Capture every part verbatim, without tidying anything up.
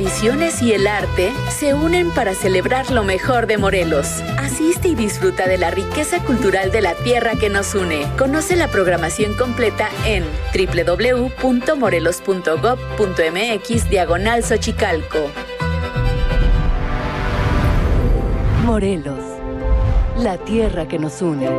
tradiciones y el arte se unen para celebrar lo mejor de Morelos. Asiste y disfruta de la riqueza cultural de la tierra que nos une. Conoce la programación completa en doble u doble u doble u punto morelos punto gob punto mx diagonal Xochicalco. Morelos, la tierra que nos une.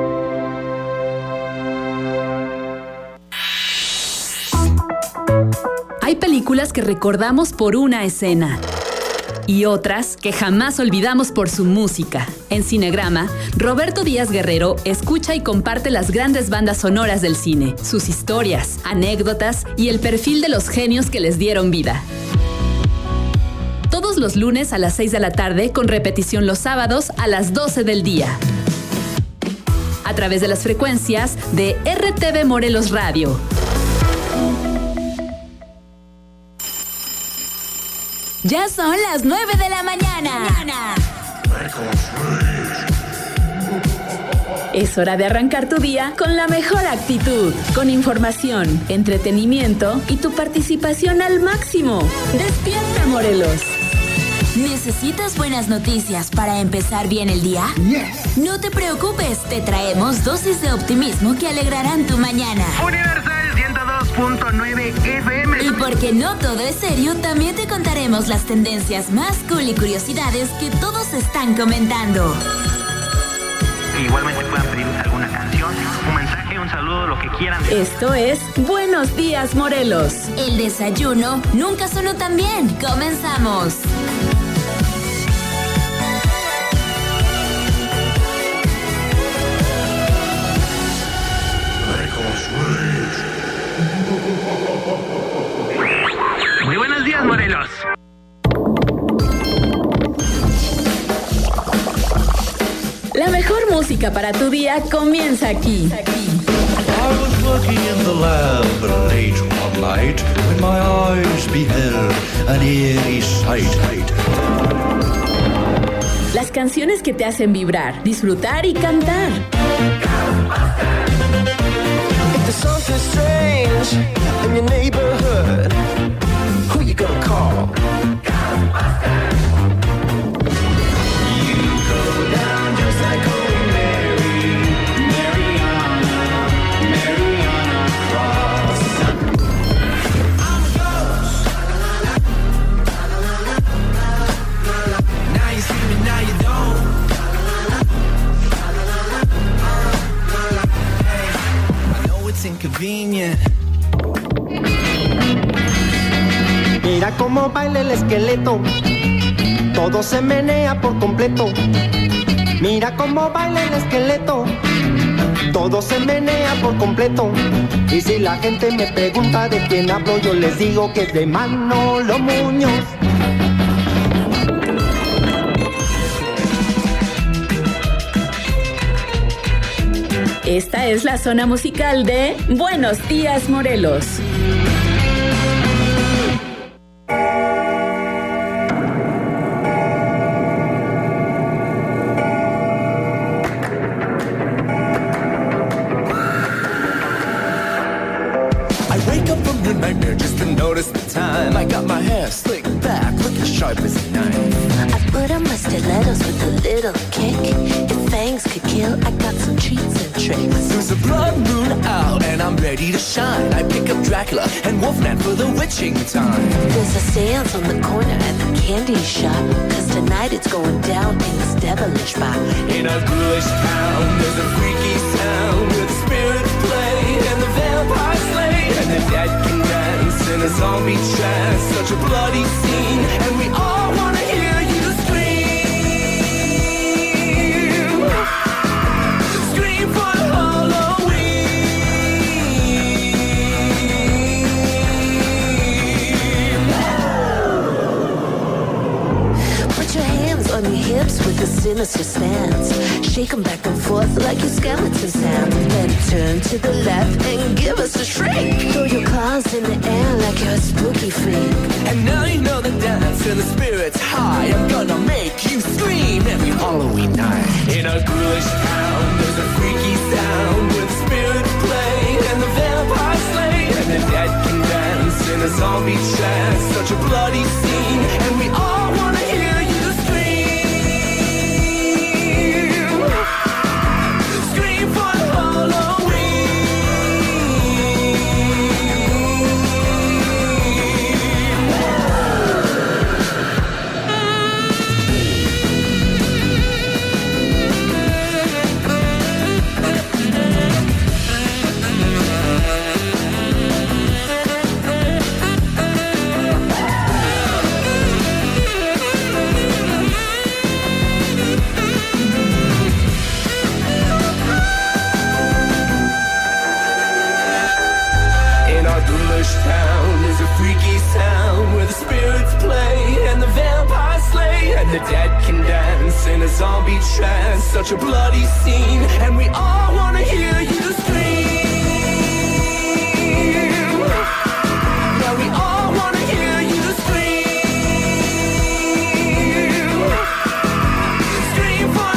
Hay películas que recordamos por una escena y otras que jamás olvidamos por su música. En Cinegrama, Roberto Díaz Guerrero escucha y comparte las grandes bandas sonoras del cine, sus historias, anécdotas y el perfil de los genios que les dieron vida. Todos los lunes a las seis de la tarde, con repetición los sábados a las doce del día. A través de las frecuencias de R T V Morelos Radio. Ya son las nueve de la mañana. Es hora de arrancar tu día con la mejor actitud, con información, entretenimiento y tu participación al máximo. ¡Despierta, Morelos! ¿Necesitas buenas noticias para empezar bien el día? Yes. No te preocupes, te traemos dosis de optimismo que alegrarán tu mañana. Universal ciento dos punto nueve F M. Y porque no todo es serio, también te contaremos las tendencias más cool y curiosidades que todos están comentando. Igualmente puedan pedir alguna canción, un mensaje, un saludo, lo que quieran. Esto es Buenos Días, Morelos. El desayuno nunca sonó tan bien. Comenzamos. Muy buenos días, Morelos. La mejor música para tu día comienza aquí. I was working in the lab late one night when my eyes beheld an eerie sight. Las canciones que te hacen vibrar, disfrutar y cantar. If there's something strange in your neighborhood, who you gonna call? You go down just like Holy Mary, Mariana, Mariana Cross. I'm a ghost. Now you see me, now you don't. Hey, I know it's inconvenient. Mira cómo baila el esqueleto, todo se menea por completo. Mira cómo baila el esqueleto, todo se menea por completo. Y si la gente me pregunta de quién hablo, yo les digo que es de Manolo Muñoz. Esta es la zona musical de Buenos Días, Morelos. Notice the time. I got my hair slicked back, looking sharp as a knife. I put on my stilettos with a little kick. If fangs could kill, I got some treats and tricks. There's a blood moon out and I'm ready to shine. I pick up Dracula and Wolfman for the witching time. There's a seance on the corner at the candy shop, cause tonight it's going down in this devilish spot. In a ghoulish town, there's a freaky sound where the spirits play and the vampires slay and the dead can dance in a zombie trance. Such a bloody scene, and we all wanna hear you scream. Scream for Halloween. Put your hands on your hips with a sinister stance. Shake them back and forth like your skeleton sound. Then turn to the left and give us a shriek. Throw your claws in the air like you're a spooky freak. And now you know the dance and the spirit's high. I'm gonna make you scream every Halloween night. In a ghoulish town, there's a freaky sound where the spirits play and the vampires slay and the dead can dance in a zombie trance. Such a bloody scene, and we zombie trance, such a bloody scene, and we all wanna hear you scream. Yeah, we all wanna hear you scream. Scream for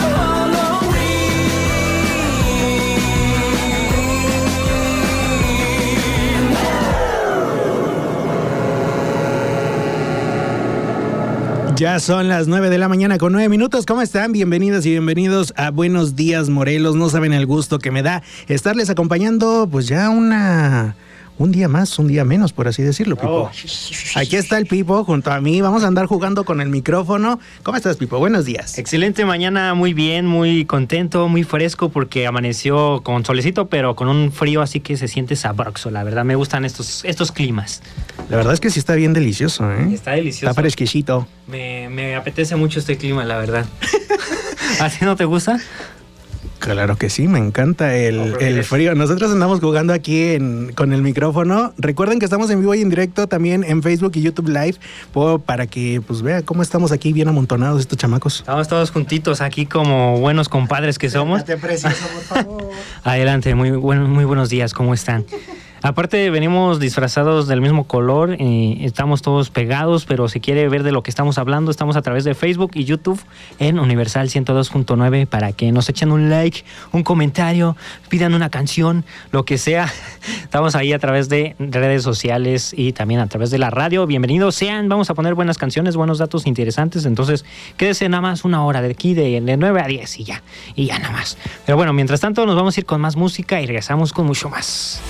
Ya son las nueve de la mañana con nueve minutos. ¿Cómo están? Bienvenidas y bienvenidos a Buenos Días, Morelos. No saben el gusto que me da estarles acompañando, pues ya una... un día más, un día menos, por así decirlo, Pipo. Oh. Aquí está el Pipo junto a mí. Vamos a andar jugando con el micrófono. ¿Cómo estás, Pipo? Buenos días. Excelente mañana, muy bien, muy contento, muy fresco porque amaneció con solecito, pero con un frío así que se siente sabroso. La verdad, me gustan estos, estos climas. La verdad es que sí está bien delicioso, ¿eh? Está delicioso. Está fresquecito. Me, me apetece mucho este clima, la verdad. ¿A ti no te gusta? Claro que sí, me encanta el, el frío. Nosotros andamos jugando aquí en, con el micrófono. Recuerden que estamos en vivo y en directo también en Facebook y YouTube Live para que pues vea cómo estamos aquí bien amontonados estos chamacos. Estamos todos juntitos aquí como buenos compadres que somos. Precioso, por favor. Adelante, muy, buen, muy buenos días, ¿cómo están? Aparte venimos disfrazados del mismo color, eh, estamos todos pegados, pero si quiere ver de lo que estamos hablando, estamos a través de Facebook y YouTube en Universal ciento dos punto nueve para que nos echen un like, un comentario, pidan una canción, lo que sea. Estamos ahí a través de redes sociales y también a través de la radio. Bienvenidos sean, vamos a poner buenas canciones, buenos datos interesantes, entonces quédese nada más una hora de aquí de, de nueve a diez y ya, y ya nada más. Pero bueno, mientras tanto nos vamos a ir con más música y regresamos con mucho más.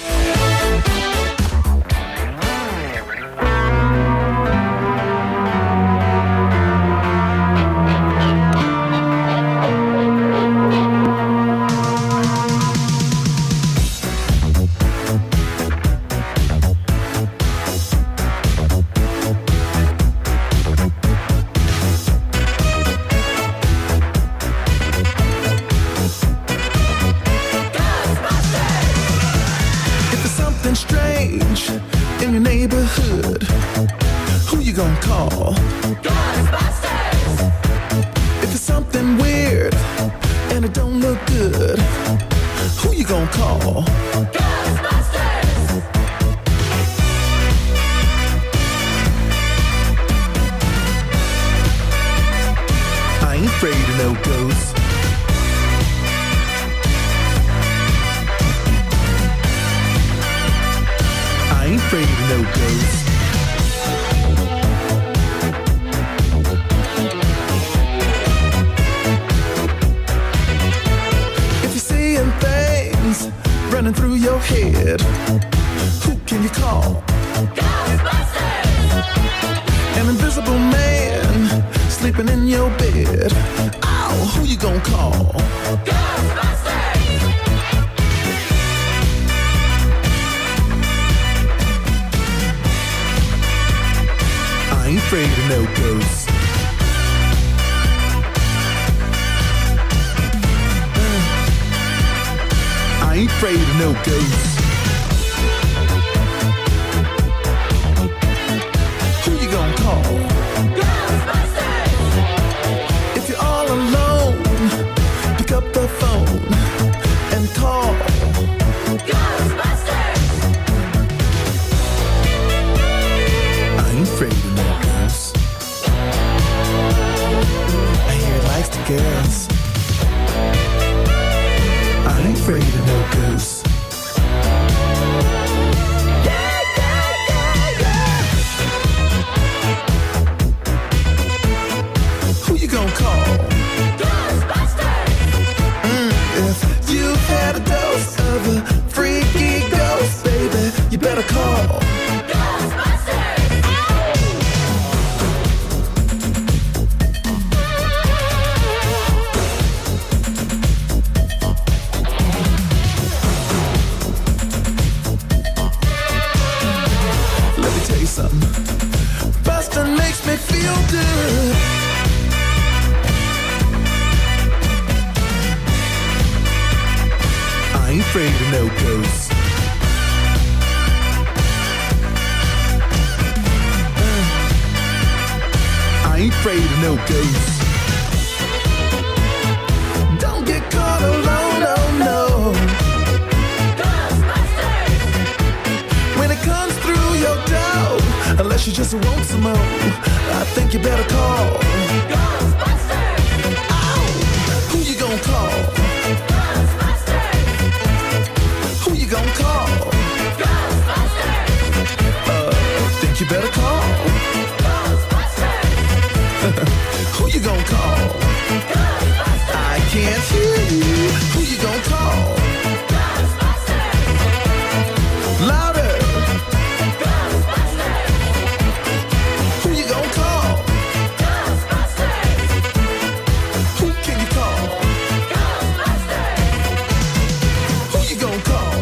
not alone, oh no. Ghostbusters! When it comes through your door, unless you just want some more, I think you better call Ghostbusters! Oh, who you gonna call? Ghostbusters! Who you gonna call? Ghostbusters! Uh, think you better call Ghostbusters! Who you gonna call? Ghostbusters! I can't hear you. Who you gonna call? Ghostbusters! Louder! Ghostbusters! Who you gonna call? Ghostbusters! Who can you call? Ghostbusters! Who you gonna call?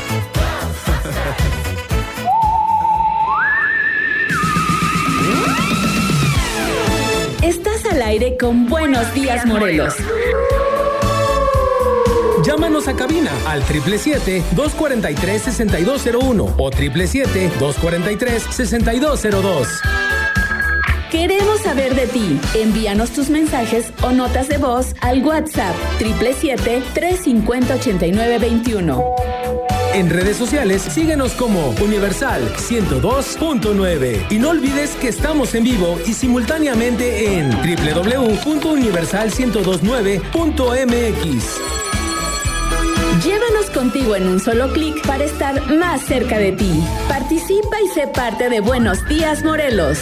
Estás al aire con Buenos Días, Morelos. Llámanos a cabina al siete siete siete, dos cuatro tres, seis dos cero uno o siete siete siete, dos cuatro tres, seis dos cero dos. Queremos saber de ti. Envíanos tus mensajes o notas de voz al WhatsApp siete siete siete, tres cinco cero, ocho nueve dos uno. En redes sociales, síguenos como Universal ciento dos punto nueve. Y no olvides que estamos en vivo y simultáneamente en doble u doble u doble u punto universal ciento veintinueve punto m x. Llévanos contigo en un solo clic para estar más cerca de ti. Participa y sé parte de Buenos Días, Morelos.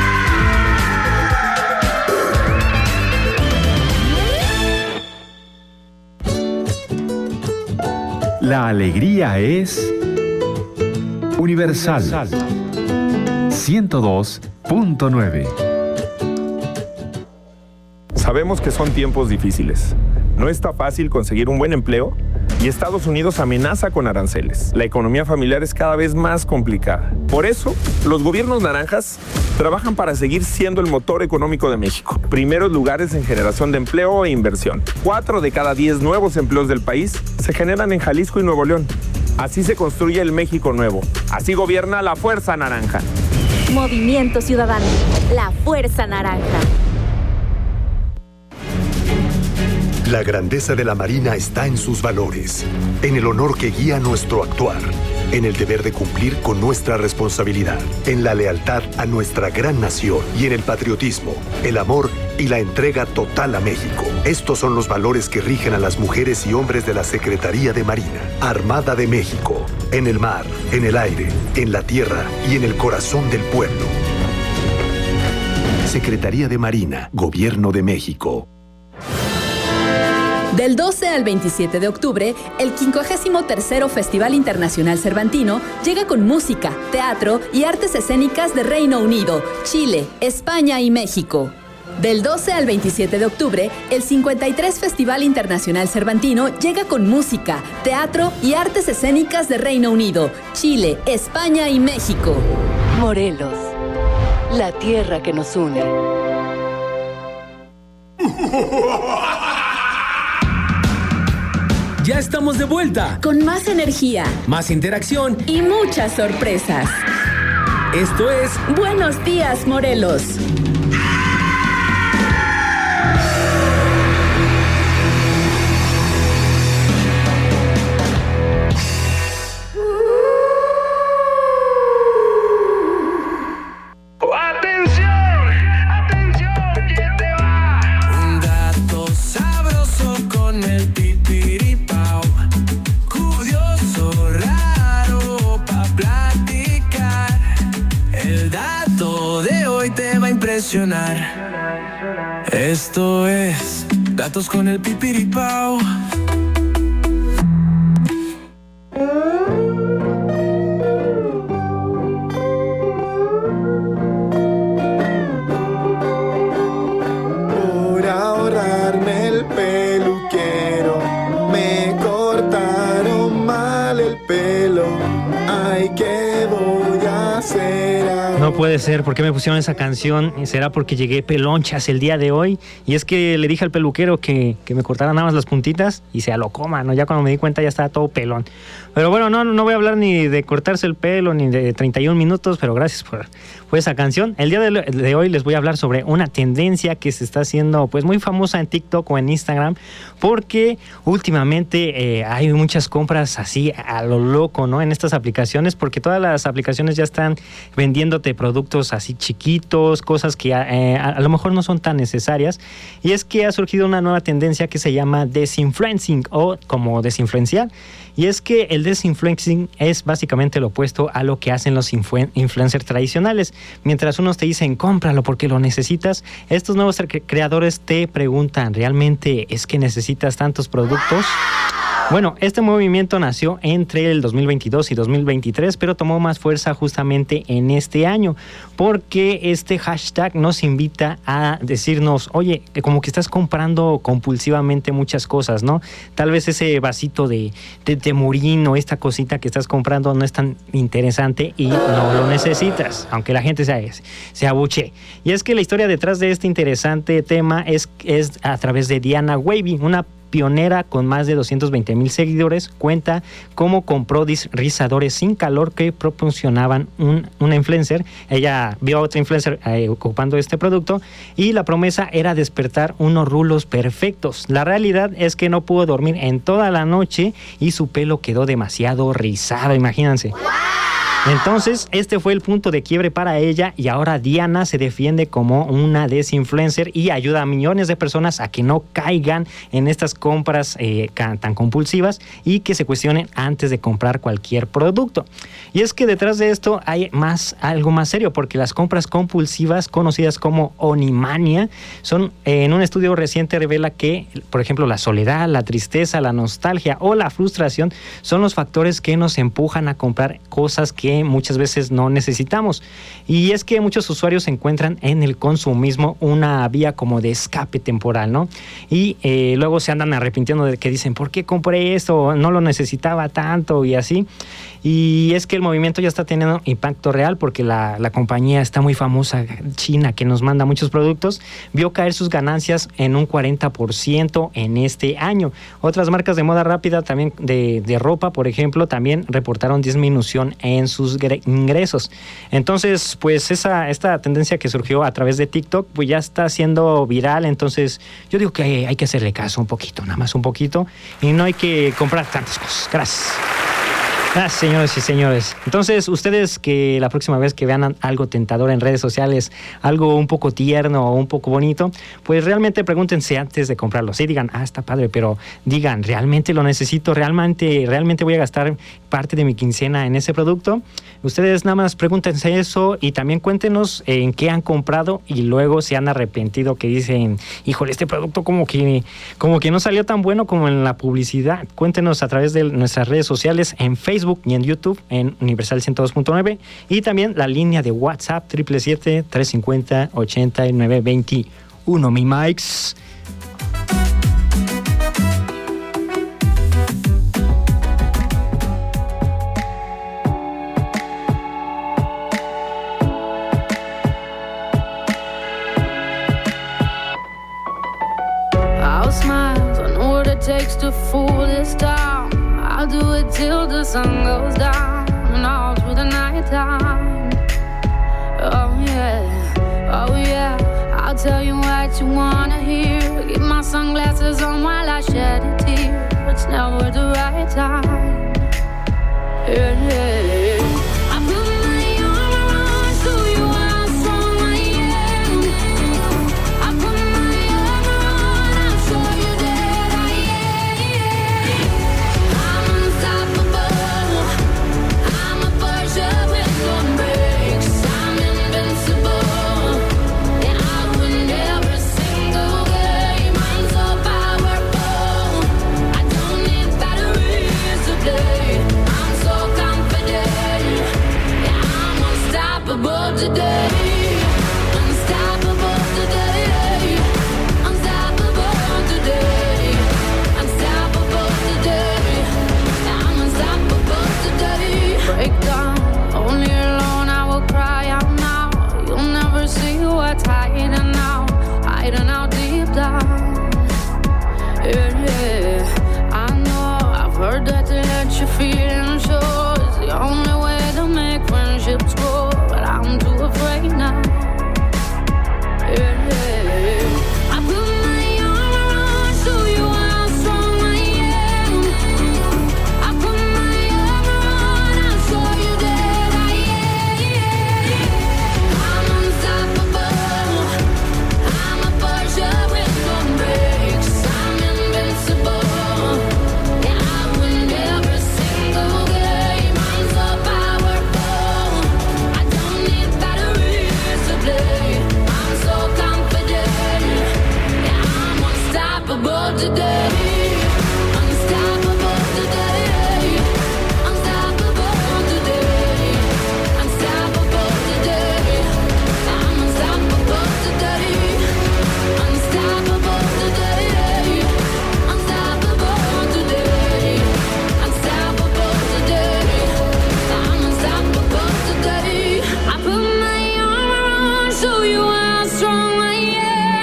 La alegría es Universal ciento dos punto nueve. Sabemos que son tiempos difíciles. No está fácil conseguir un buen empleo y Estados Unidos amenaza con aranceles. La economía familiar es cada vez más complicada. Por eso, los gobiernos naranjas trabajan para seguir siendo el motor económico de México. Primeros lugares en generación de empleo e inversión. Cuatro de cada diez nuevos empleos del país se generan en Jalisco y Nuevo León. Así se construye el México nuevo. Así gobierna la Fuerza Naranja. Movimiento Ciudadano. La Fuerza Naranja. La grandeza de la Marina está en sus valores, en el honor que guía nuestro actuar, en el deber de cumplir con nuestra responsabilidad, en la lealtad a nuestra gran nación y en el patriotismo, el amor y la entrega total a México. Estos son los valores que rigen a las mujeres y hombres de la Secretaría de Marina, Armada de México, en el mar, en el aire, en la tierra y en el corazón del pueblo. Secretaría de Marina, Gobierno de México. Del doce al veintisiete de octubre, el quincuagésimo tercero Festival Internacional Cervantino llega con música, teatro y artes escénicas de Reino Unido, Chile, España y México. Del doce al veintisiete de octubre, el cincuenta y tres Festival Internacional Cervantino llega con música, teatro y artes escénicas de Reino Unido, Chile, España y México. Morelos, la tierra que nos une. Ya estamos de vuelta. Con más energía, más interacción y muchas sorpresas. Esto es Buenos Días, Morelos. Esto es Datos con el Pipiripao. Por ahorrarme el peluquero, me cortaron mal el pelo. Ay, ¿qué voy a hacer ahora? No puede ser, ¿por qué me pusieron esa canción? ¿Será porque llegué pelonchas el día de hoy? Y es que le dije al peluquero que, que me cortara nada más las puntitas y se alocó, mano. Ya cuando me di cuenta ya estaba todo pelón. Pero bueno, no, no voy a hablar ni de cortarse el pelo ni de treinta y un minutos, pero gracias por, fue esa canción. El día de, de hoy les voy a hablar sobre una tendencia que se está haciendo pues muy famosa en TikTok o en Instagram, porque últimamente eh, hay muchas compras así a lo loco, ¿no? En estas aplicaciones, porque todas las aplicaciones ya están vendiéndote productos así chiquitos, cosas que eh, a, a lo mejor no son tan necesarias. Y es que ha surgido una nueva tendencia que se llama desinfluencing o como desinfluenciar. Y es que el desinfluencing es básicamente lo opuesto a lo que hacen los influ- influencers tradicionales. Mientras unos te dicen, cómpralo porque lo necesitas, estos nuevos cre- creadores te preguntan, ¿realmente es que necesitas tantos productos? Bueno, este movimiento nació entre el dos mil veintidós y dos mil veintitrés, pero tomó más fuerza justamente en este año, porque este hashtag nos invita a decirnos, oye, como que estás comprando compulsivamente muchas cosas, ¿no? Tal vez ese vasito de, de temurín o esta cosita que estás comprando no es tan interesante y no lo necesitas, aunque la gente se, se abuche. Y es que la historia detrás de este interesante tema es, es a través de Diana Wavy, una pionera con más de doscientos veinte mil seguidores, cuenta cómo compró rizadores sin calor que proporcionaban un, una influencer. Ella vio a otra influencer eh, ocupando este producto y la promesa era despertar unos rulos perfectos. La realidad es que no pudo dormir en toda la noche y su pelo quedó demasiado rizado, imagínense. Entonces, este fue el punto de quiebre para ella y ahora Diana se defiende como una desinfluencer y ayuda a millones de personas a que no caigan en estas compras eh, tan compulsivas y que se cuestionen antes de comprar cualquier producto. Y es que detrás de esto hay más, algo más serio, porque las compras compulsivas, conocidas como onimania, son, eh, en un estudio reciente revela que, por ejemplo, la soledad, la tristeza, la nostalgia o la frustración son los factores que nos empujan a comprar cosas que muchas veces no necesitamos. Y es que muchos usuarios encuentran en el consumismo una vía como de escape temporal, ¿no? Y eh, luego se andan arrepintiendo de que dicen, ¿por qué compré esto? No lo necesitaba tanto y así. Y es que el movimiento ya está teniendo impacto real porque la, la compañía está muy famosa, China, que nos manda muchos productos, vio caer sus ganancias en un cuarenta por ciento en este año. Otras marcas de moda rápida también de, de ropa, por ejemplo, también reportaron disminución en sus ingresos. Entonces, pues esa esta tendencia que surgió a través de TikTok, pues ya está siendo viral. Entonces, yo digo que hay que hacerle caso un poquito, nada más un poquito, y no hay que comprar tantas cosas. Gracias. Ah, señores y señores. Entonces, ustedes que la próxima vez que vean algo tentador en redes sociales, algo un poco tierno o un poco bonito, pues realmente pregúntense antes de comprarlo. Sí, digan, ah, está padre, pero digan, ¿realmente lo necesito? ¿Realmente, realmente voy a gastar parte de mi quincena en ese producto? Ustedes nada más pregúntense eso y también cuéntenos en qué han comprado y luego se han arrepentido, que dicen, híjole, este producto como que, como que no salió tan bueno como en la publicidad. Cuéntenos a través de nuestras redes sociales en Facebook y en YouTube en Universal ciento dos punto nueve y también la línea de WhatsApp siete siete siete, tres cinco cero, ocho nueve dos uno. Mi Mikes. I'll smile, I know what it takes to fool this town. I'll do it till the sun goes down and all through the night time. Oh yeah, oh yeah, I'll tell you what you wanna hear. Keep my sunglasses on while I shed a tear. It's never the right time. Yeah, yeah, yeah. I put my armor on, show you how strong I am. I put my armor on, I'll show you that I am. I'm unstoppable. I'm a Porsche with no brakes. I'm invincible. Yeah, I win every single game. I'm so powerful. I don't need batteries today. I'm so confident. Yeah, I'm unstoppable today. Unstoppable today. Unstoppable today. Unstoppable today. Yeah, I'm unstoppable today. Break down, only alone I will cry out now. You'll never see what's hiding now, hiding out deep down. Yeah, yeah, I know, I've heard that to let your feelings show is the only way to make friendships grow, but I'm too afraid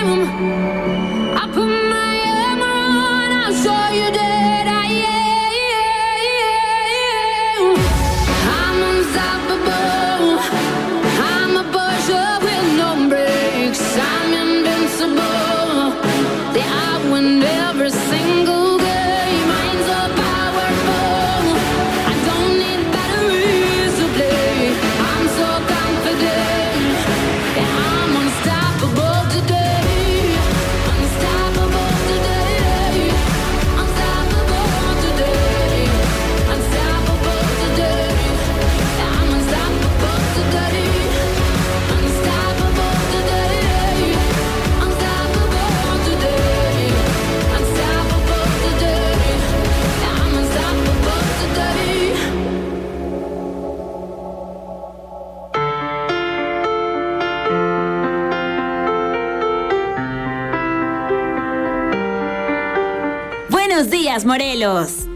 Buenos días, Morelos.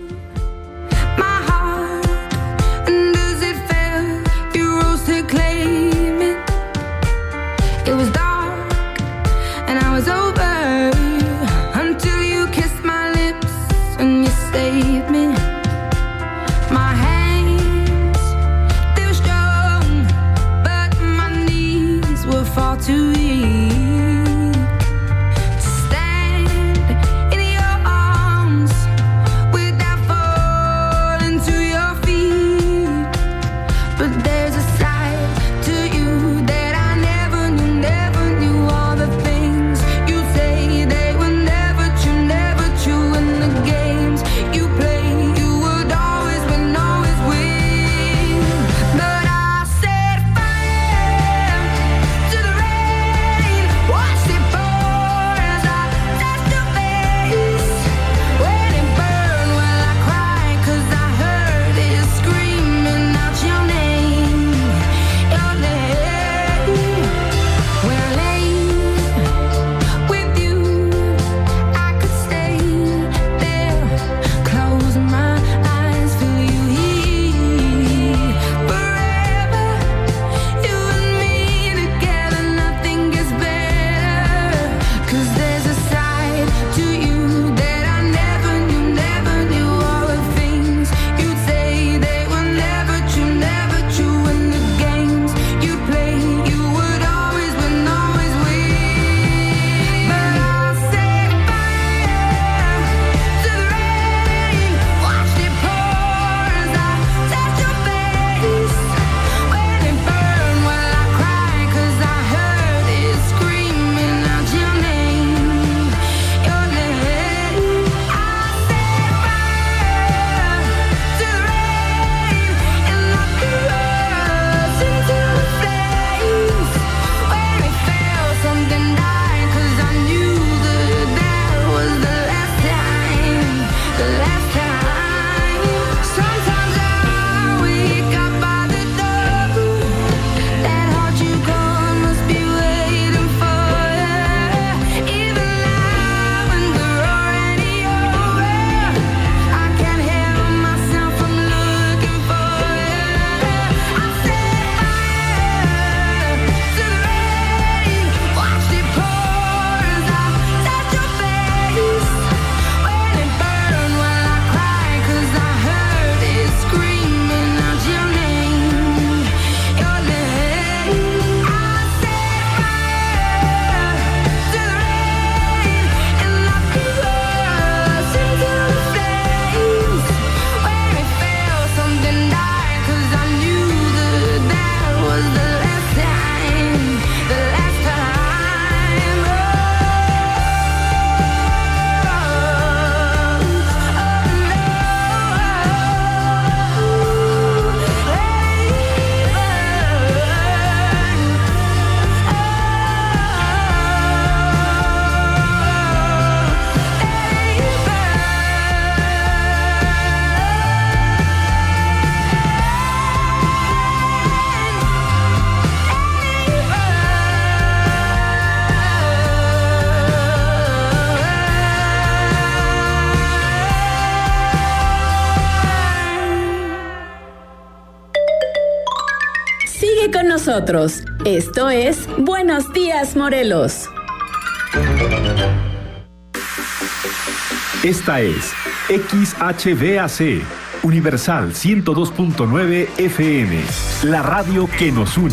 Con nosotros. Esto es Buenos Días, Morelos. Esta es X H B A C, Universal ciento dos punto nueve F M, la radio que nos une.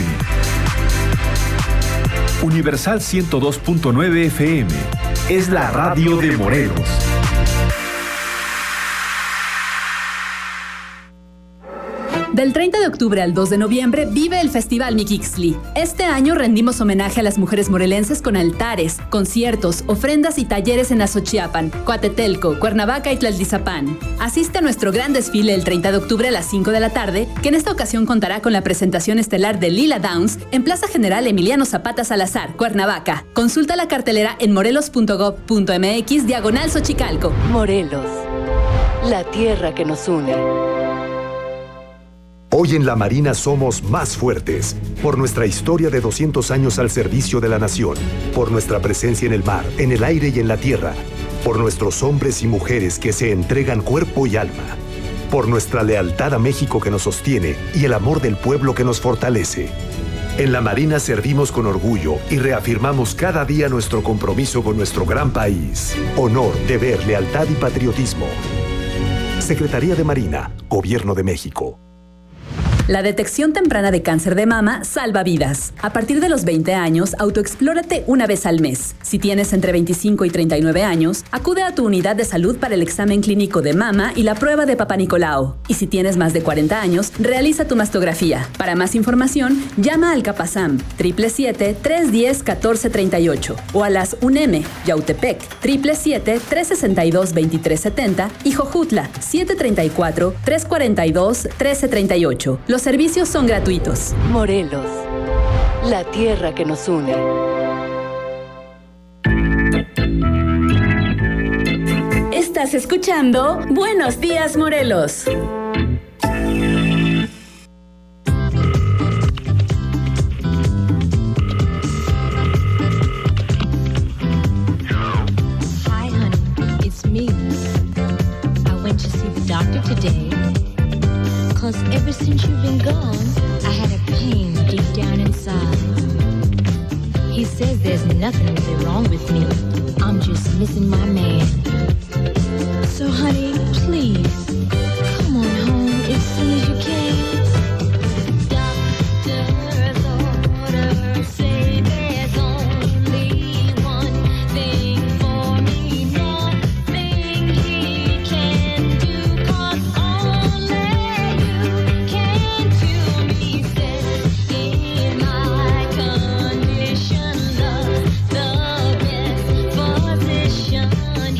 Universal ciento dos punto nueve F M, es la radio de Morelos. Del treinta de octubre al dos de noviembre vive el Festival Mixli. Este año rendimos homenaje a las mujeres morelenses con altares, conciertos, ofrendas y talleres en Azochiapan, Coatetelco, Cuernavaca y Tlaltizapán. Asiste a nuestro gran desfile el treinta de octubre a las cinco de la tarde, que en esta ocasión contará con la presentación estelar de Lila Downs en Plaza General Emiliano Zapata Salazar, Cuernavaca. Consulta la cartelera en morelos punto gob punto mx diagonal Xochicalco. Morelos, la tierra que nos une. Hoy en la Marina somos más fuertes, por nuestra historia de doscientos años al servicio de la nación, por nuestra presencia en el mar, en el aire y en la tierra, por nuestros hombres y mujeres que se entregan cuerpo y alma, por nuestra lealtad a México que nos sostiene y el amor del pueblo que nos fortalece. En la Marina servimos con orgullo y reafirmamos cada día nuestro compromiso con nuestro gran país. Honor, deber, lealtad y patriotismo. Secretaría de Marina, Gobierno de México. La detección temprana de cáncer de mama salva vidas. A partir de los veinte años, autoexplórate una vez al mes. Si tienes entre veinticinco y treinta y nueve años, acude a tu unidad de salud para el examen clínico de mama y la prueba de Papá Nicolau. Y si tienes más de cuarenta años, realiza tu mastografía. Para más información, llama al Capasam siete siete siete, tres uno cero, uno cuatro tres ocho o a las UNEM, Yautepec siete siete siete, tres seis dos, dos tres siete cero y Jojutla siete tres cuatro, tres cuatro dos, uno tres tres ocho. Los servicios son gratuitos. Morelos, la tierra que nos une. Estás escuchando Buenos Días, Morelos. Hi, honey, it's me. I went to see the doctor today. Cause ever since you've been gone, I had a pain deep down inside. He says there's nothing really wrong with me. I'm just missing my man. So honey, please, come on home as soon as you can. Doctor's orders say there's only one thing for me. Nothing he can do, cause only position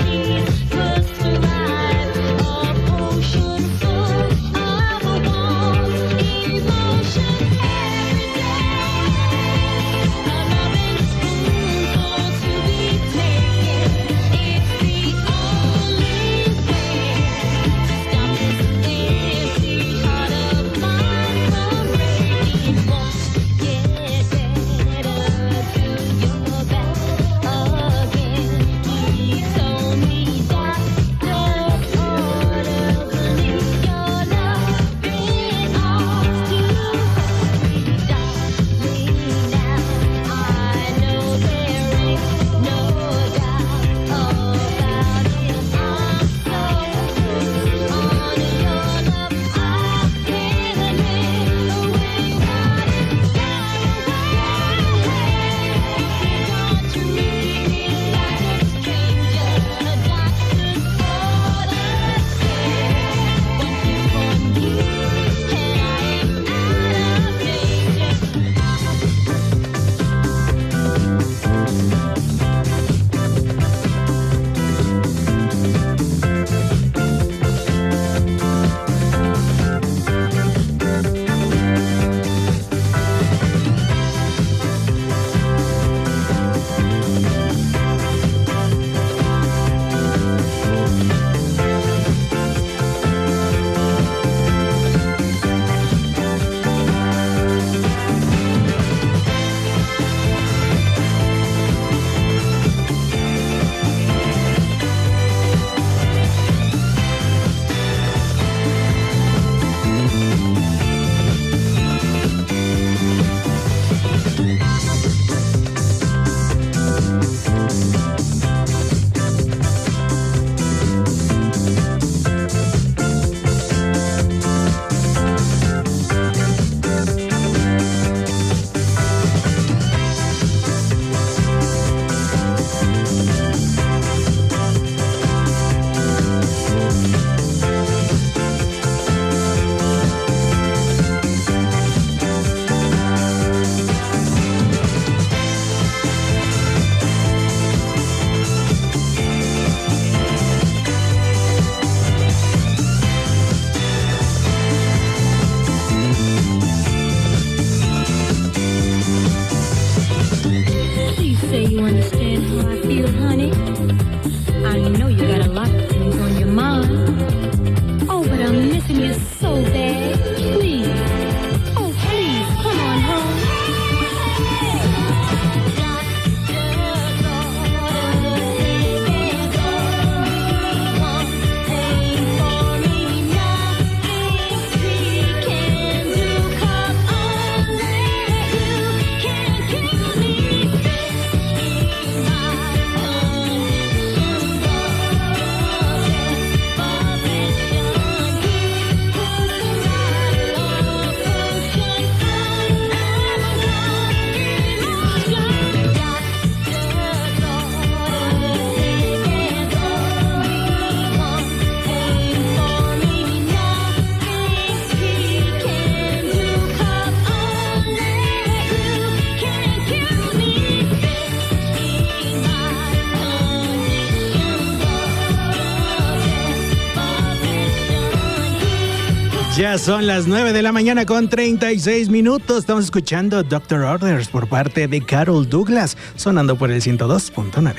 Ya son las nueve de la mañana con treinta y seis minutos. Estamos escuchando Doctor Orders por parte de Carol Douglas, sonando por el ciento dos punto nueve.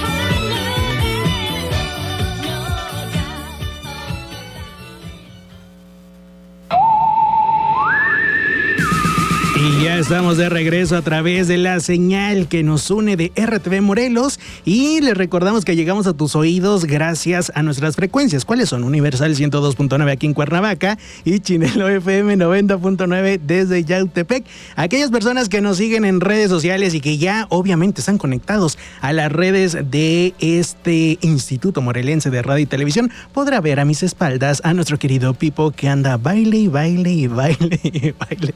Y ya estamos de regreso a través de la señal que nos une de R T V Morelos y les recordamos que llegamos a tus oídos gracias a nuestras frecuencias. ¿Cuáles son? Universal ciento dos punto nueve aquí en Cuernavaca y Chinelo F M noventa punto nueve desde Yautepec. Aquellas personas que nos siguen en redes sociales y que ya obviamente están conectados a las redes de este Instituto Morelense de Radio y Televisión, podrá ver a mis espaldas a nuestro querido Pipo que anda baile y baile y baile y baile.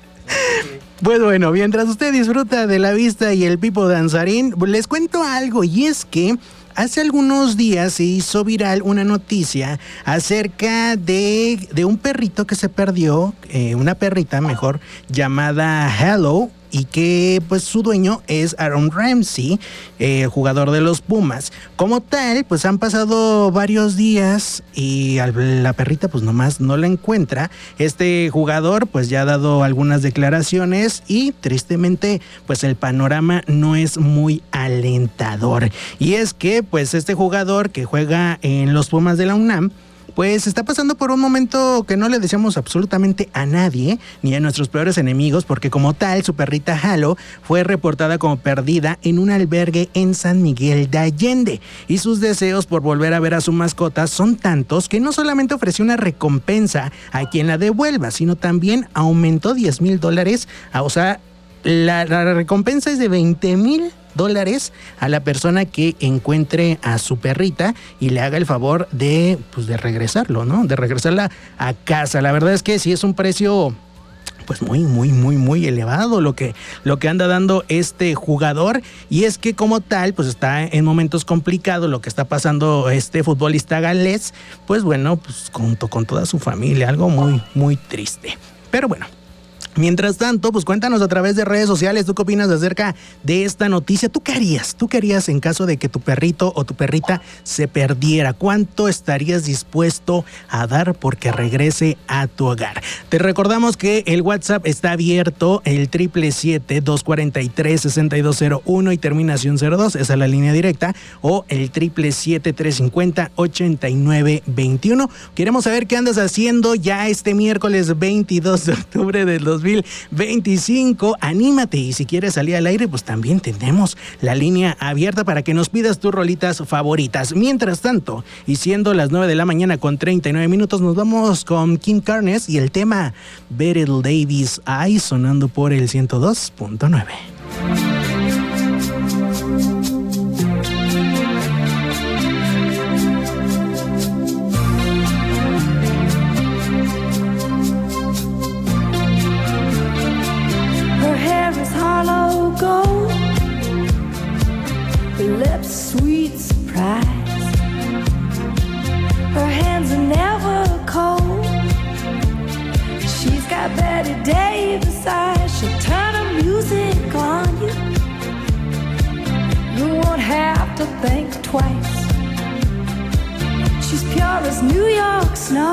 Pues bueno, mientras usted disfruta de la vista y el Pipo danzarín, les cuento algo, y es que hace algunos días se hizo viral una noticia acerca de, de un perrito que se perdió, eh, una perrita mejor, llamada Hello, y que pues su dueño es Aaron Ramsey, eh, jugador de los Pumas. Como tal, pues han pasado varios días y la perrita pues nomás no la encuentra. Este jugador pues ya ha dado algunas declaraciones y tristemente pues el panorama no es muy alentador. Y es que pues este jugador que juega en los Pumas de la UNAM pues está pasando por un momento que no le deseamos absolutamente a nadie, ni a nuestros peores enemigos, porque como tal, su perrita Halo fue reportada como perdida en un albergue en San Miguel de Allende. Y sus deseos por volver a ver a su mascota son tantos que no solamente ofreció una recompensa a quien la devuelva, sino también aumentó diez mil dólares, o sea, la, la recompensa es de veinte mil dólares a la persona que encuentre a su perrita y le haga el favor de, pues, de regresarlo, ¿no? De regresarla a casa. La verdad es que sí es un precio pues muy, muy, muy, muy elevado lo que, lo que anda dando este jugador, y es que como tal, pues está en momentos complicados lo que está pasando este futbolista galés, pues bueno, pues junto con toda su familia, algo muy, muy triste. Pero bueno, mientras tanto, pues cuéntanos a través de redes sociales, ¿tú qué opinas acerca de esta noticia? ¿Tú qué harías? ¿Tú qué harías en caso de que tu perrito o tu perrita se perdiera? ¿Cuánto estarías dispuesto a dar porque regrese a tu hogar? Te recordamos que el WhatsApp está abierto, el siete siete siete, dos cuatro tres, seis dos cero uno y terminación cero dos, esa es la línea directa, o el siete siete siete, tres cinco cero, ocho nueve dos uno. Queremos saber qué andas haciendo ya este miércoles veintidós de octubre del dos mil veinticinco. Anímate, y si quieres salir al aire, pues también tenemos la línea abierta para que nos pidas tus rolitas favoritas. Mientras tanto, y siendo las nueve de la mañana con treinta y nueve minutos, nos vamos con Kim Carnes y el tema Beryl Davis Eyes, sonando por el ciento dos punto nueve. Gold, her lips sweet surprise, her hands are never cold. She's got Betty Davis eyes, she'll turn her music on you. You won't have to think twice. She's pure as New York snow.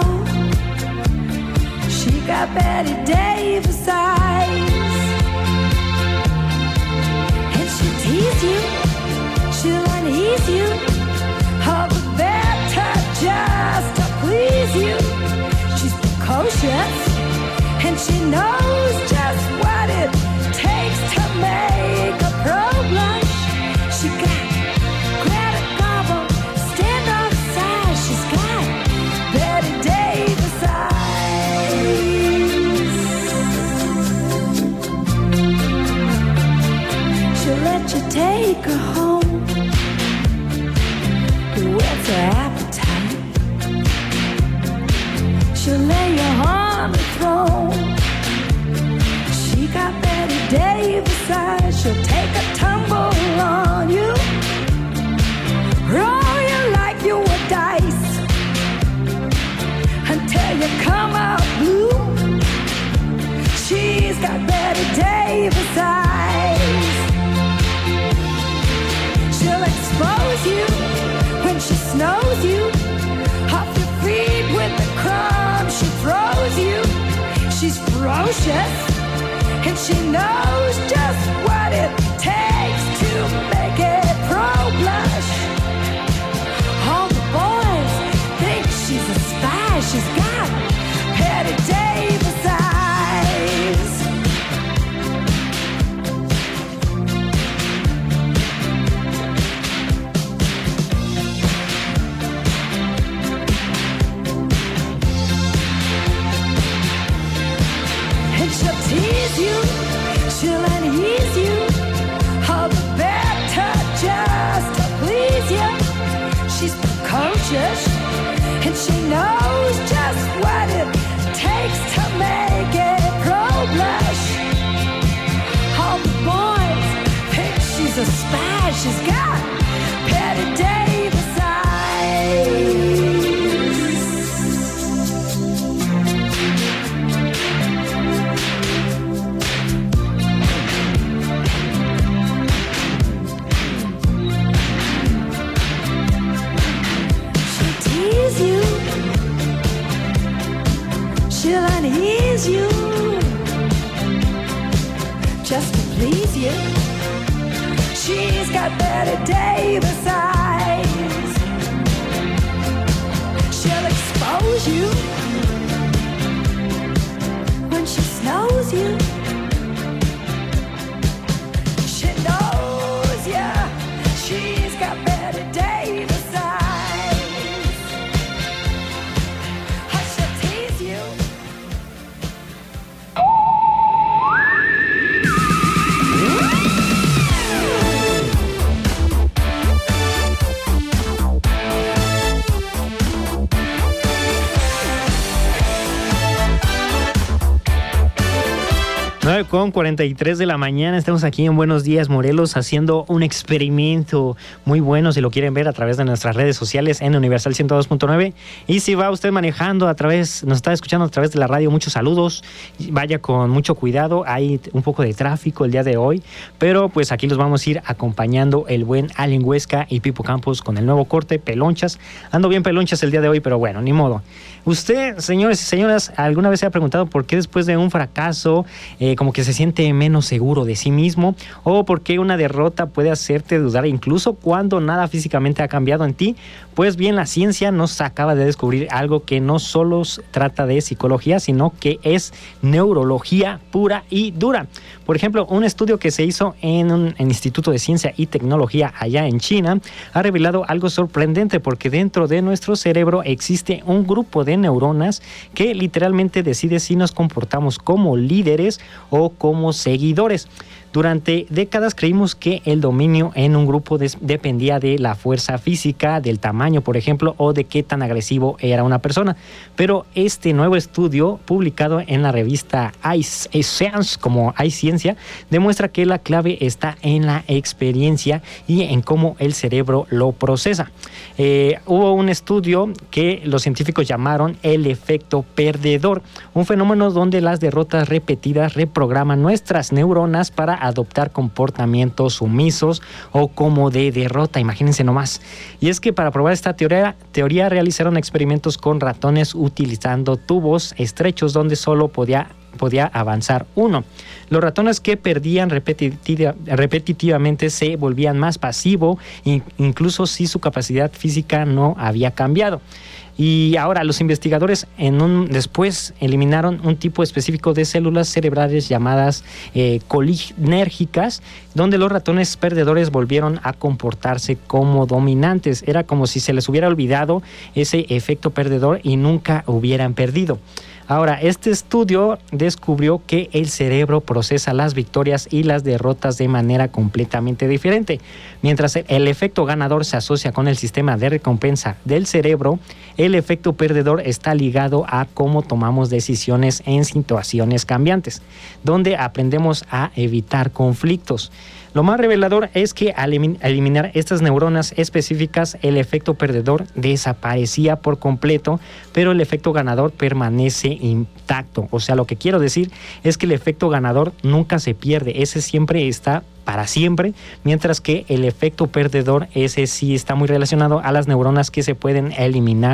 She got Betty Davis eyes. Tease you, she'll unease you, all the better just to please you. She's precocious, and she knows just what it takes to make a pro blush. She got Greta Garbo, stand off side. She's got Betty Davis eyes. She'll let you take her home, whet her appetite. She'll lay you on the throne. She got Betty Davis eyes. She'll take a tumble on you, roll you like you were dice, until you come out blue. She's got Betty Davis eyes. She'll expose you when she snows you, off your feet with the crumbs she throws you. ferocious, and she knows just what it takes to make a pro blush. All the boys think she's a spy. She's got Patty Davis eyes. And she'll tease you, she'll unease you, all the better just to please you. She's precocious, and she knows just what it takes to make a pro blush. All the boys think she's a spy. She's got Patty Davis eyes. You, she'll unease you just to please you. She's got Betty Davis eyes. She'll expose you when she snows you. She knows ya. She's got Betty Davis eyes. nueve con cuarenta y tres de la mañana, estamos aquí en Buenos Días Morelos haciendo un experimento muy bueno, si lo quieren ver a través de nuestras redes sociales en Universal ciento dos punto nueve, y si va usted manejando a través, nos está escuchando a través de la radio, muchos saludos, vaya con mucho cuidado, hay un poco de tráfico el día de hoy, pero pues aquí los vamos a ir acompañando el buen Allen Huesca y Pipo Campos con el nuevo corte, Pelonchas. Ando bien pelonchas el día de hoy, pero bueno, ni modo. Usted, señores y señoras, ¿alguna vez se ha preguntado por qué después de un fracaso eh, como que se siente menos seguro de sí mismo? ¿O por qué una derrota puede hacerte dudar incluso cuando nada físicamente ha cambiado en ti? Pues bien, la ciencia nos acaba de descubrir algo que no solo trata de psicología, sino que es neurología pura y dura. Por ejemplo, un estudio que se hizo en un en Instituto de Ciencia y Tecnología allá en China ha revelado algo sorprendente, porque dentro de nuestro cerebro existe un grupo de neuronas que literalmente decide si nos comportamos como líderes o como seguidores. Durante décadas creímos que el dominio en un grupo des- dependía de la fuerza física, del tamaño, por ejemplo, o de qué tan agresivo era una persona. Pero este nuevo estudio, publicado en la revista iScience, como iCiencia, demuestra que la clave está en la experiencia y en cómo el cerebro lo procesa. Eh, hubo un estudio que los científicos llamaron el efecto perdedor, un fenómeno donde las derrotas repetidas reprograman nuestras neuronas para adoptar comportamientos sumisos o como de derrota, imagínense nomás. Y es que para probar esta teoría, teoría realizaron experimentos con ratones utilizando tubos estrechos donde solo podía podía avanzar uno. Los ratones que perdían repetitiva, repetitivamente se volvían más pasivos, incluso si su capacidad física no había cambiado. Y ahora los investigadores en un, después eliminaron un tipo específico de células cerebrales llamadas eh, colinérgicas, donde los ratones perdedores volvieron a comportarse como dominantes. Era como si se les hubiera olvidado ese efecto perdedor y nunca hubieran perdido. Ahora, este estudio descubrió que el cerebro procesa las victorias y las derrotas de manera completamente diferente. Mientras el efecto ganador se asocia con el sistema de recompensa del cerebro, el efecto perdedor está ligado a cómo tomamos decisiones en situaciones cambiantes, donde aprendemos a evitar conflictos. Lo más revelador es que al eliminar estas neuronas específicas, el efecto perdedor desaparecía por completo, pero el efecto ganador permanece intacto. O sea, lo que quiero decir es que el efecto ganador nunca se pierde, ese siempre está para siempre, mientras que el efecto perdedor, ese sí está muy relacionado a las neuronas que se pueden eliminar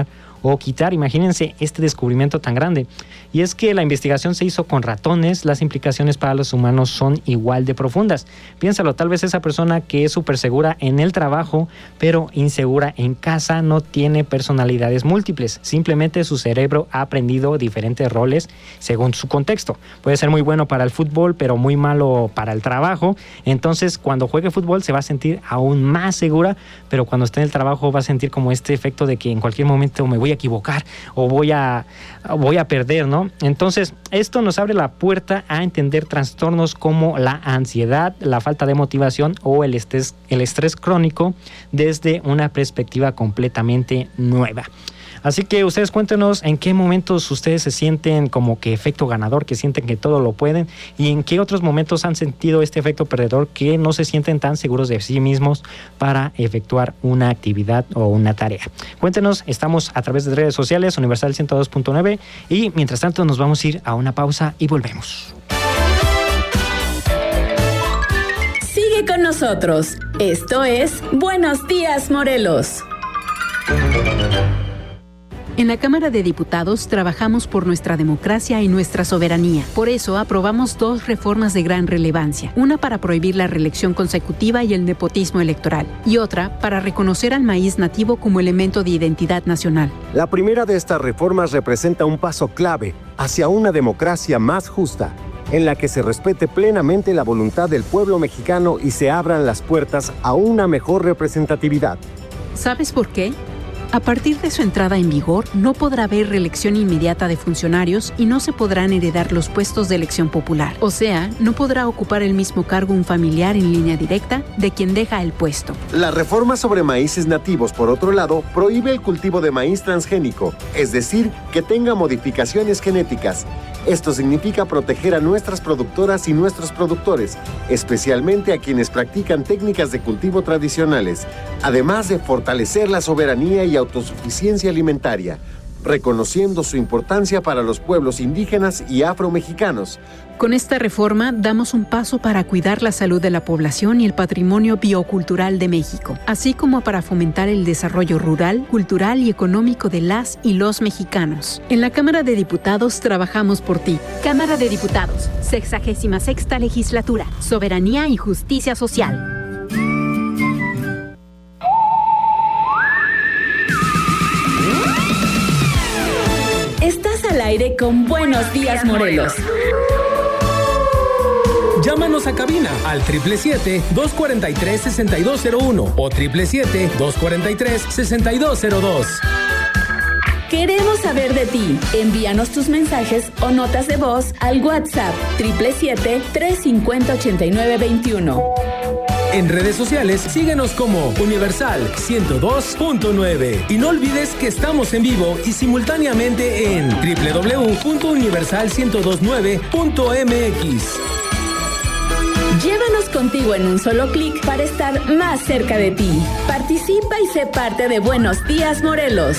o quitar. Imagínense este descubrimiento tan grande. Y es que la investigación se hizo con ratones, las implicaciones para los humanos son igual de profundas. Piénsalo, tal vez esa persona que es súper segura en el trabajo, pero insegura en casa, no tiene personalidades múltiples. Simplemente su cerebro ha aprendido diferentes roles según su contexto. Puede ser muy bueno para el fútbol, pero muy malo para el trabajo. Entonces, cuando juegue fútbol se va a sentir aún más segura, pero cuando esté en el trabajo va a sentir como este efecto de que en cualquier momento me voy a equivocar o voy a, voy a perder, ¿no? Entonces, esto nos abre la puerta a entender trastornos como la ansiedad, la falta de motivación o el estrés, el estrés crónico desde una perspectiva completamente nueva. Así que ustedes cuéntenos en qué momentos ustedes se sienten como que efecto ganador, que sienten que todo lo pueden, y en qué otros momentos han sentido este efecto perdedor, que no se sienten tan seguros de sí mismos para efectuar una actividad o una tarea. Cuéntenos, estamos a través de redes sociales, Universal ciento dos punto nueve, y mientras tanto nos vamos a ir a una pausa y volvemos. Sigue con nosotros. Esto es Buenos Días, Morelos. En la Cámara de Diputados trabajamos por nuestra democracia y nuestra soberanía. Por eso aprobamos dos reformas de gran relevancia. Una para prohibir la reelección consecutiva y el nepotismo electoral. Y otra para reconocer al maíz nativo como elemento de identidad nacional. La primera de estas reformas representa un paso clave hacia una democracia más justa, en la que se respete plenamente la voluntad del pueblo mexicano y se abran las puertas a una mejor representatividad. ¿Sabes por qué? A partir de su entrada en vigor, no podrá haber reelección inmediata de funcionarios y no se podrán heredar los puestos de elección popular. O sea, no podrá ocupar el mismo cargo un familiar en línea directa de quien deja el puesto. La reforma sobre maíces nativos, por otro lado, prohíbe el cultivo de maíz transgénico, es decir, que tenga modificaciones genéticas. Esto significa proteger a nuestras productoras y nuestros productores, especialmente a quienes practican técnicas de cultivo tradicionales, además de fortalecer la soberanía y autosuficiencia alimentaria, reconociendo su importancia para los pueblos indígenas y afromexicanos. Con esta reforma damos un paso para cuidar la salud de la población y el patrimonio biocultural de México, así como para fomentar el desarrollo rural, cultural y económico de las y los mexicanos. En la Cámara de Diputados trabajamos por ti. Cámara de Diputados, sexagésima sexta legislatura, soberanía y justicia social. Estás al aire con Buenos Días, Morelos. Llámanos a cabina al siete siete siete, dos cuatro tres, seis dos cero uno o siete siete siete, dos cuatro tres, seis dos cero dos. Queremos saber de ti. Envíanos tus mensajes o notas de voz al WhatsApp siete siete siete, tres cinco cero, ocho nueve dos uno. En redes sociales, síguenos como Universal ciento dos punto nueve. Y no olvides que estamos en vivo y simultáneamente en doble u doble u doble u punto universal ciento veintinueve punto m x. Llévanos contigo en un solo clic para estar más cerca de ti. Participa y sé parte de Buenos Días, Morelos.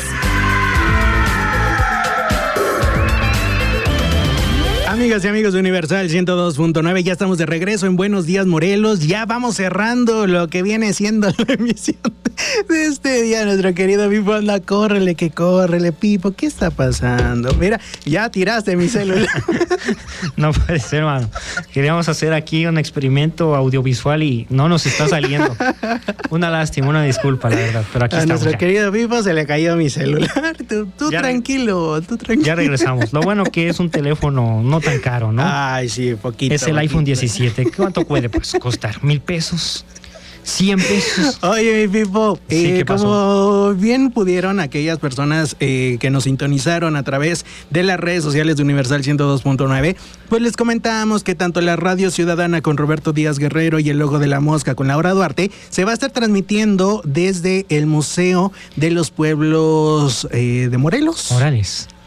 Amigas y amigos de Universal ciento dos punto nueve, ya estamos de regreso en Buenos Días, Morelos. Ya vamos cerrando lo que viene siendo la emisión de este día. Nuestro querido Pipo anda, córrele, que córrele, Pipo. ¿Qué está pasando? Mira, ya tiraste mi celular. No puede ser, hermano. Queríamos hacer aquí un experimento audiovisual y no nos está saliendo. Una lástima, una disculpa, la verdad. Pero aquí a estamos. nuestro Ya. querido Pipo se le cayó mi celular. Tú, tú Ya tranquilo, tú tranquilo. Ya regresamos. Lo bueno que es un teléfono no tan caro, ¿no? Ay, sí, poquito. Es el poquito. iPhone diecisiete. ¿Cuánto puede pues costar? ¿Mil pesos? ¿Cien pesos? Oye, mi Pipo, Sí, eh, ¿qué pasó? como bien pudieron aquellas personas eh, que nos sintonizaron a través de las redes sociales de Universal ciento dos punto nueve, pues les comentábamos que tanto la Radio Ciudadana con Roberto Díaz Guerrero y el Ojo de la Mosca con Laura Duarte se va a estar transmitiendo desde el Museo de los Pueblos eh, de Morelos. Morales.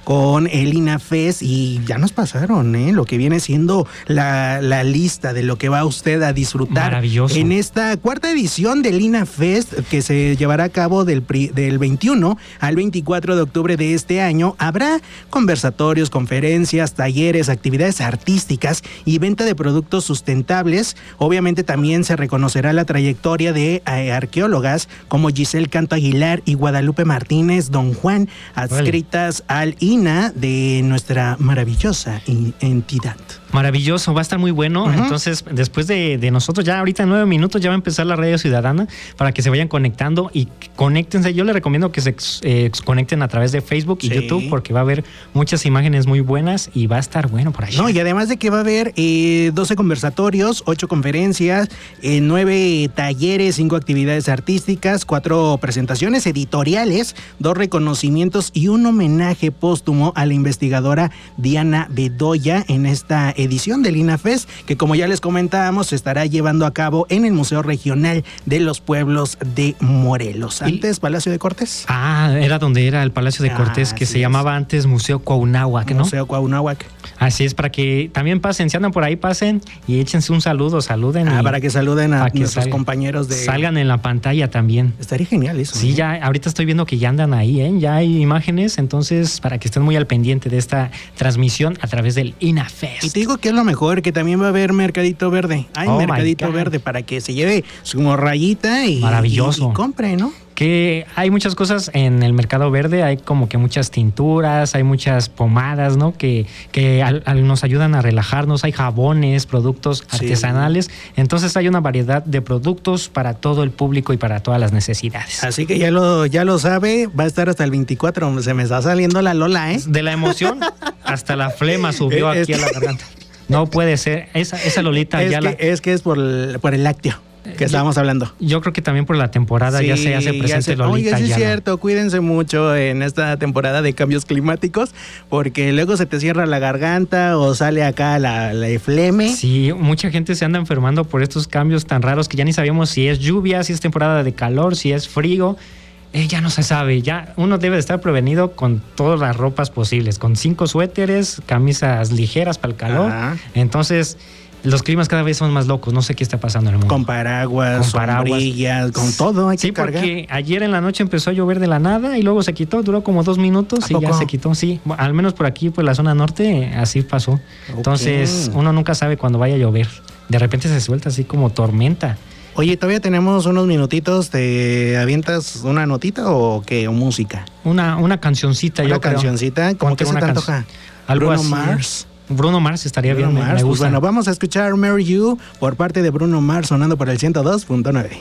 con el INAFES y ya nos pasaron, ¿eh? Lo que viene siendo la, la lista de lo que va usted a disfrutar. Maravilloso. En esta cuarta edición del INAFES que se llevará a cabo del, del veintiuno al veinticuatro de octubre de este año, habrá conversatorios, conferencias, talleres, actividades artísticas y venta de productos sustentables. Obviamente también se reconocerá la trayectoria de eh, arqueólogas como Giselle Canto Aguilar y Guadalupe Martínez Don Juan, adscritas vale. al I N A de nuestra maravillosa entidad. Maravilloso, va a estar muy bueno. Uh-huh. Entonces, después de, de nosotros, ya ahorita en nueve minutos ya va a empezar la Radio Ciudadana para que se vayan conectando y conéctense. Yo les recomiendo que se eh, conecten a través de Facebook y sí. YouTube porque va a haber muchas imágenes muy buenas y va a estar bueno por allá. No, y además de que va a haber eh, doce conversatorios, ocho conferencias, eh, nueve talleres, cinco actividades artísticas, cuatro presentaciones editoriales, dos reconocimientos y un homenaje póstumo a la investigadora Diana Bedoya en esta edición del INAFES, que como ya les comentábamos, se estará llevando a cabo en el Museo Regional de los Pueblos de Morelos. Antes, Palacio de Cortés. Ah, era donde era el Palacio de Cortés, ah, que se es. llamaba antes Museo Cuauhnáhuac, ¿no? Museo Cuauhnáhuac. Así es, para que también pasen, si andan por ahí, pasen y échense un saludo, saluden. Ah, y, para que saluden a nuestros salgan, compañeros de... Salgan en la pantalla también. Estaría genial eso. Sí, ¿no? Ya, ahorita estoy viendo que ya andan ahí, ¿eh? Ya hay imágenes, entonces, para que estén muy al pendiente de esta transmisión a través del INAFES. Y te digo que es lo mejor, que también va a haber Mercadito Verde. Hay oh Mercadito Verde para que se lleve su morrayita y, Maravilloso. y, y compre, ¿no? Que hay muchas cosas en el Mercado Verde, hay como que muchas tinturas, hay muchas pomadas, ¿no? Que, que al, al nos ayudan a relajarnos, hay jabones, productos sí. artesanales, entonces hay una variedad de productos para todo el público y para todas las necesidades. Así que ya lo, ya lo sabe, va a estar hasta el veinticuatro, se me está saliendo la Lola, ¿eh? De la emoción, hasta la flema subió aquí a la garganta. No puede ser, esa, esa Lolita es ya que, la... Es que es por el, por el lácteo que estábamos hablando. Yo creo que también por la temporada sí, ya se hace presente se, Lolita. Oye, sí es ya cierto, la... cuídense mucho en esta temporada de cambios climáticos, porque luego se te cierra la garganta o sale acá la, la fleme. Sí, mucha gente se anda enfermando por estos cambios tan raros que ya ni sabíamos si es lluvia, si es temporada de calor, si es frío. Eh, ya no se sabe, ya uno debe de estar prevenido con todas las ropas posibles, con cinco suéteres, camisas ligeras para el calor. Ajá. Entonces... Los climas cada vez son más locos, no sé qué está pasando en el mundo. Con paraguas, con sombrillas, con todo hay sí, que cargar. Sí, porque ayer en la noche empezó a llover de la nada y luego se quitó, duró como dos minutos y poco? ya se quitó. Sí, al menos por aquí, por la zona norte, así pasó. Okay. Entonces, uno nunca sabe cuándo vaya a llover. De repente se suelta así como tormenta. Oye, todavía tenemos unos minutitos, ¿te avientas una notita o qué? ¿O música? Una, una cancioncita, una yo creo. Una cancioncita, ¿cómo que se te antoja? Algo Bruno así. Mars. Bruno Mars estaría Bruno bien, Mars, me, me gusta. Pues bueno, vamos a escuchar Marry You por parte de Bruno Mars sonando por el ciento dos punto nueve.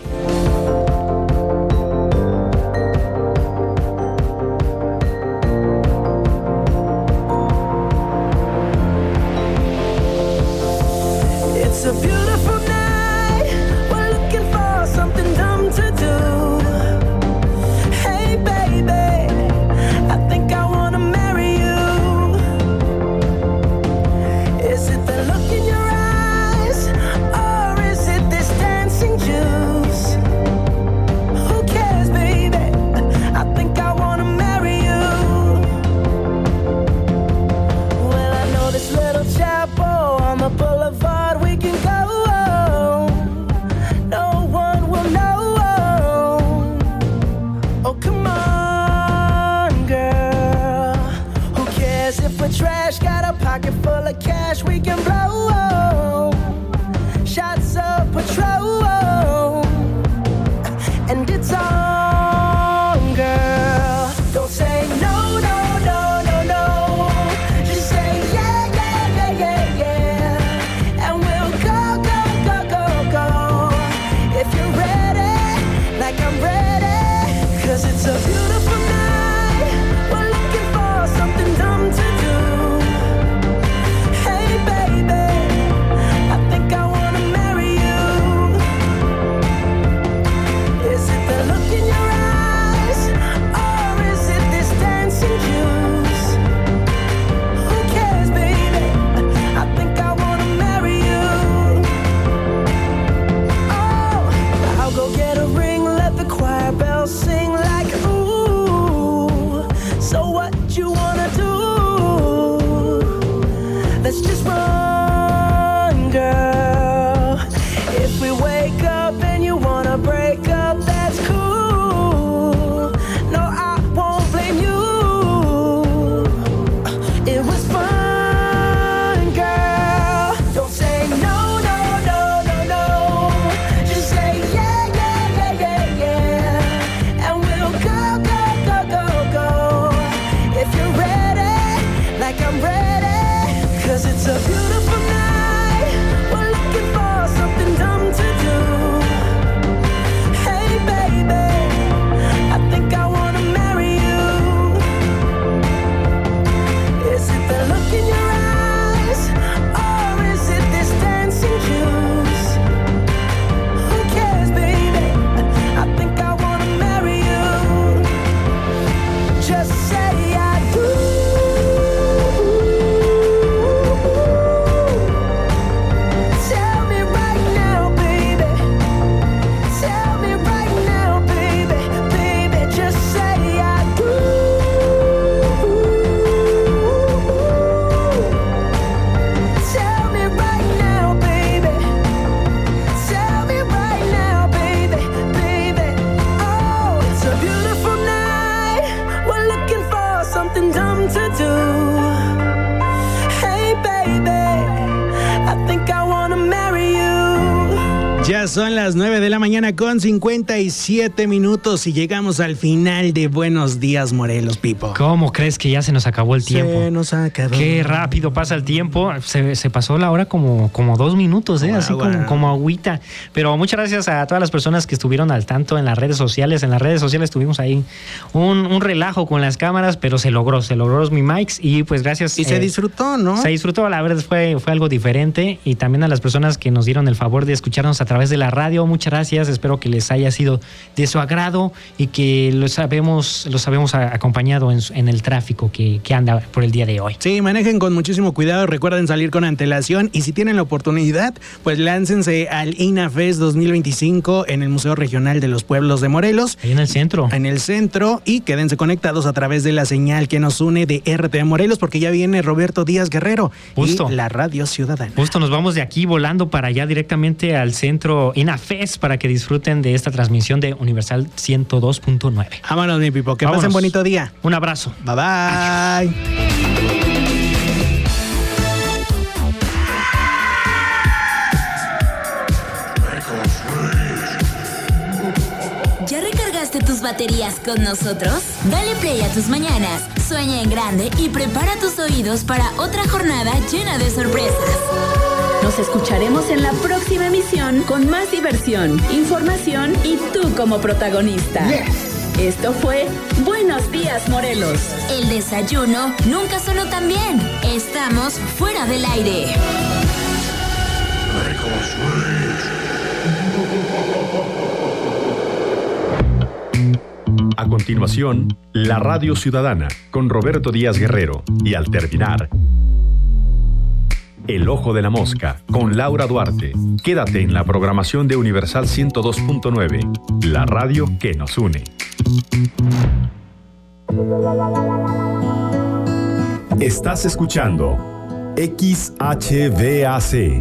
It's a beautiful night. We're looking for something dumb to do. Hey baby, I think I wanna marry you. Is it the look in your eyes, or is it this dancing juice? Who cares, baby? I think I wanna marry you. Well, I know this little chapel on the boulevard we can go. No one will know. Oh, come on, girl. Who cares if we're trash? Got a pocket full of cash we can blow. Shots of Patrol, and it's on, girl. Don't say no, no, no, no, no. Just say yeah, yeah, yeah, yeah, yeah. And we'll go, go, go, go, go. If you're ready, like I'm ready. Cause it's a beautiful night. We're looking for something dumb to do. Hey baby, a beautiful night. We're looking for something dumb to do. Hey baby, I think I wanna marry you. Ya son las nueve de la mañana con cincuenta y siete minutos y llegamos al final de Buenos Días, Morelos, Pipo. ¿Cómo crees que ya se nos acabó el tiempo? Se nos acabó. Qué rápido pasa el tiempo. Se, se pasó la hora como, como dos minutos, ¿eh? Wow, Así wow. como, como agüita. Pero muchas gracias a todas las personas que estuvieron al tanto en las redes sociales. En las redes sociales tuvimos ahí un, un relajo con las cámaras, pero se logró, se logró los Mi Mics y pues gracias. Y eh, se disfrutó, ¿no? Se disfrutó, la verdad fue, fue algo diferente y también a las personas que nos dieron el favor de escucharnos a través de la radio, muchas gracias, espero que les haya sido de su agrado y que los sabemos, los habemos acompañado en, en el tráfico que, que anda por el día de hoy. Sí, manejen con muchísimo cuidado, recuerden salir con antelación y si tienen la oportunidad, pues láncense al INAFES dos mil veinticinco en el Museo Regional de los Pueblos de Morelos. Ahí en el centro. En el centro y quédense conectados a través de la señal que nos une de R T V Morelos porque ya viene Roberto Díaz Guerrero. Justo. Y la Radio Ciudadana. Justo nos vamos de aquí volando para allá directamente al centro INAFES para que disfruten de esta transmisión de Universal ciento dos punto nueve. Vámonos, mi Pipo, que Vámonos. pasen bonito día. Un abrazo. Bye bye. ¿Ya recargaste tus baterías con nosotros? Dale play a tus mañanas, sueña en grande y prepara tus oídos para otra jornada llena de sorpresas. Nos escucharemos en la próxima emisión con más diversión, información y tú como protagonista. Yes. Esto fue Buenos Días, Morelos. El desayuno nunca sonó tan bien. Estamos fuera del aire. A continuación, la Radio Ciudadana con Roberto Díaz Guerrero y al terminar, El Ojo de la Mosca con Laura Duarte. Quédate en la programación de Universal ciento dos punto nueve, la radio que nos une. Estás escuchando X H V A C.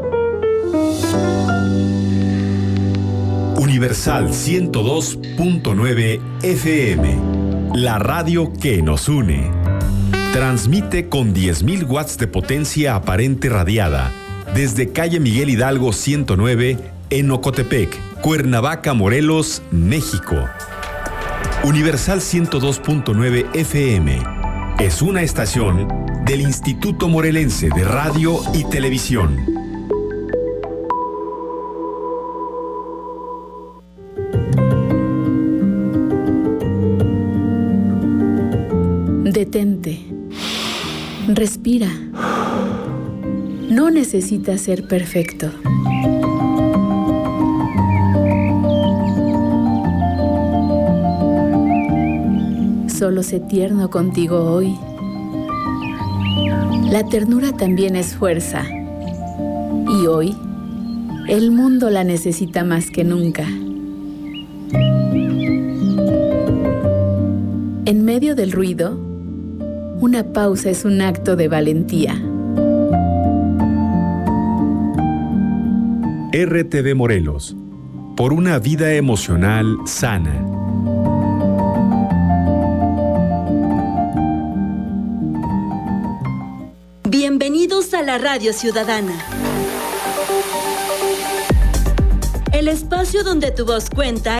Universal ciento dos punto nueve F M, la radio que nos une. Transmite con diez mil watts de potencia aparente radiada desde calle Miguel Hidalgo ciento nueve en Ocotepec, Cuernavaca, Morelos, México. Universal ciento dos punto nueve F M es una estación del Instituto Morelense de Radio y Televisión. Detente. Respira. No necesitas ser perfecto. Solo sé tierno contigo hoy. La ternura también es fuerza. Y hoy, el mundo la necesita más que nunca. En medio del ruido, una pausa es un acto de valentía. R T V Morelos, por una vida emocional sana. Bienvenidos a la Radio Ciudadana. El espacio donde tu voz cuenta